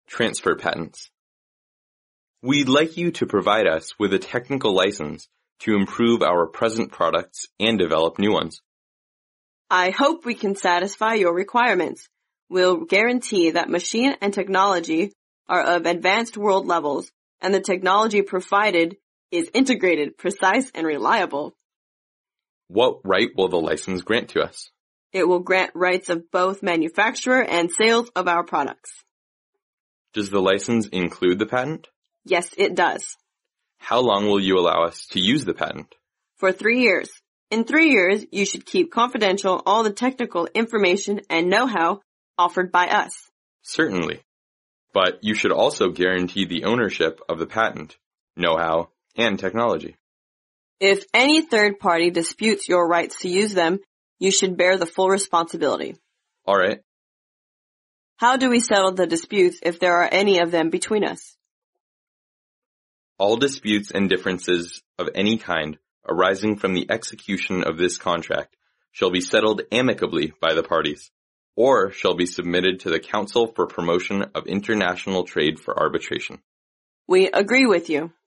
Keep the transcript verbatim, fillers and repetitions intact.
transfer patents. We'd like you to provide us with a technical license to improve our present products and develop new ones. I hope we can satisfy your requirements. We'll guarantee that machine and technology are of advanced world levels, and the technology provided is integrated, precise, and reliable. What right will the license grant to us? It will grant rights of both manufacture and sales of our products. Does the license include the patent? Yes, it does. How long will you allow us to use the patent? For three years. In three years, you should keep confidential all the technical information and know-how offered by us. Certainly. But you should also guarantee the ownership of the patent, know-how, and technology. If any third party disputes your rights to use them, you should bear the full responsibility. All right. How do we settle the disputes if there are any of them between us? All disputes and differences of any kind arising from the execution of this contract shall be settled amicably by the parties, or shall be submitted to the Council for Promotion of International Trade for arbitration. We agree with you.